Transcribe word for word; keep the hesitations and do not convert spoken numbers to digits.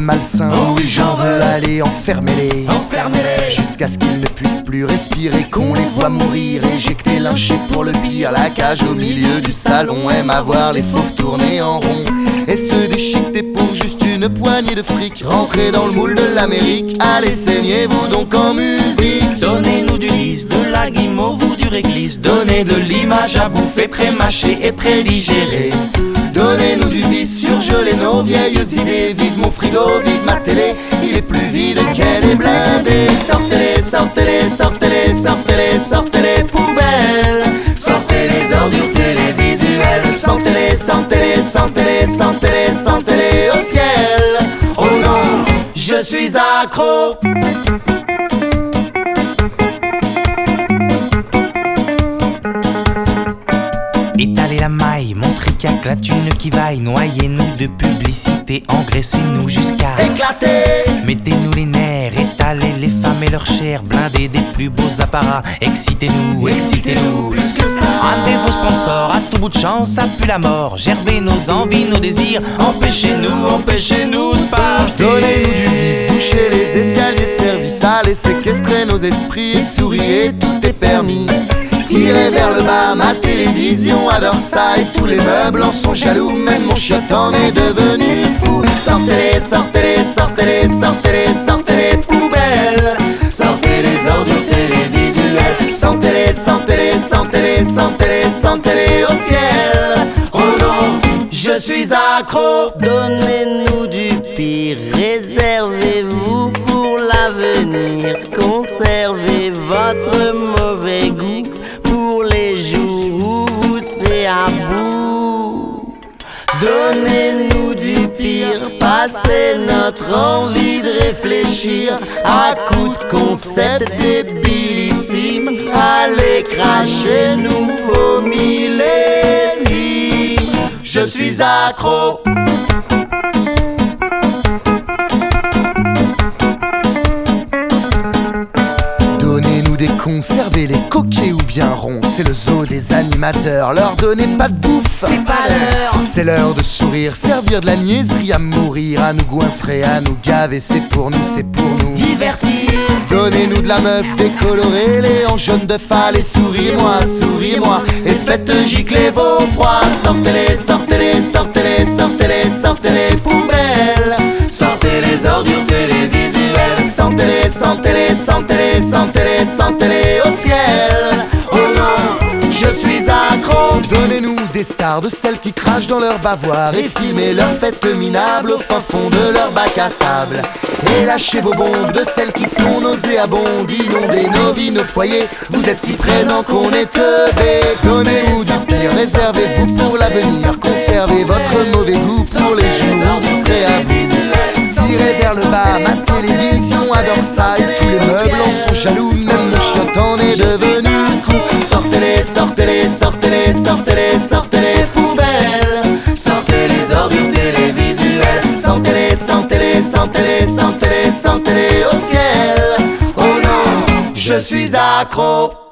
malsains. Oh oui, j'en veux. Allez, enfermez-les, enfermez-les, jusqu'à ce qu'ils ne puissent plus respirer, qu'on les voit mourir, éjectés, lynchés pour le pire. La cage au milieu du salon aime à voir les fauves tourner en rond et se déchiqueter pour juste une poignée de fric. Rentrez dans le moule de l'Amérique, allez saignez-vous donc en musique. Donnez-nous du lys, de la guimauve ou du réglisse. Donnez de l'image à bouffer, pré-mâché et pré-digéré. Donnez-nous du vice, surgelez nos vieilles idées. Vive mon frigo, vive ma télé, il est plus vide qu'elle est blindée. Sortez-les, sortez-les, sortez-les, sortez-les, sortez-les poubelles. Sortez les ordures télévisuelles. Sentez-les, sentez-les, sentez-les, sentez-les, sentez-les au ciel. Oh non, je suis accro. Étalez la maille, montrez qu'il y a que la thune qui vaille. Noyez-nous de publicité, engraissez-nous jusqu'à éclater. Mettez-nous les nerfs, étalez les femmes et leur chair. Blindez des plus beaux apparats, excitez-nous, excitez-nous. Ramenez vos sponsors à tout bout de champ, ça pue la mort. Gerbez nos envies, nos désirs, empêchez-nous, empêchez-nous de partir. Donnez-nous du vice, bouchez les escaliers de service. Allez séquestrer nos esprits et souriez, tout est permis. Tirez vers le bas, ma télévision adore ça et tous les meubles en sont jaloux, même mon chiotte en est devenu fou. Sortez-les, sortez-les, sortez-les, sortez-les, sortez-les poubelles. Sortez les ordures télévisuelles. Sentez-les, sentez-les, sentez-les, sentez-les, sentez-les au ciel. Oh non, je suis accro. Donnez-nous du pire, réservez-vous pour l'avenir. Conservez votre mauvais goût pour les jours où vous serez à bout. Donnez-nous du pire, passez notre envie de réfléchir à coups de concepts débilissimes. Allez cracher nouveaux millésimes. Je suis accro. Donnez-nous des conservez-les coquets ou bien ronds. C'est le zoo des animateurs, leur donnez pas de bouffe. C'est pas l'heure. C'est l'heure de sourire, servir de la niaiserie à mourir, à nous goinfrer, à nous gaver. C'est pour nous, c'est pour nous Divertir. Donnez-nous de la meuf décolorée, les hanches jaunes de allez souriez-moi, souriez-moi et faites gicler vos proies. Sortez-les, sortez-les, sortez-les, sortez-les, sortez-les poubelles. Sortez les ordures télévisuelles. Sentez-les, sentez-les, sentez-les, sentez-les, sentez-les au ciel. Oh non, je suis accro. Donnez-nous des stars, de celles qui crachent dans leur bavoir et filmez leurs fêtes minables au fin fond de leur bac à sable. Et lâchez vos bombes, de celles qui sont nauséabondes, inondez nos vies, nos foyers. Vous êtes si présents qu'on est teubés. Donnez-nous du pire, réservez-vous pour l'avenir. Conservez votre mauvais goût pour les jours où vous serez à vous. Tirez vers le bas, ma télévision adore ça et tous les meubles en sont jaloux, même mon chiotte en est devenu fou. Sortez-les, sortez-les, sortez-les, sortez-les, sortez-les poubelles. Sortez les ordures télévisuelles. Sentez-les, sentez-les, sentez-les, sentez-les, sentez-les au ciel. Oh non, je suis accro.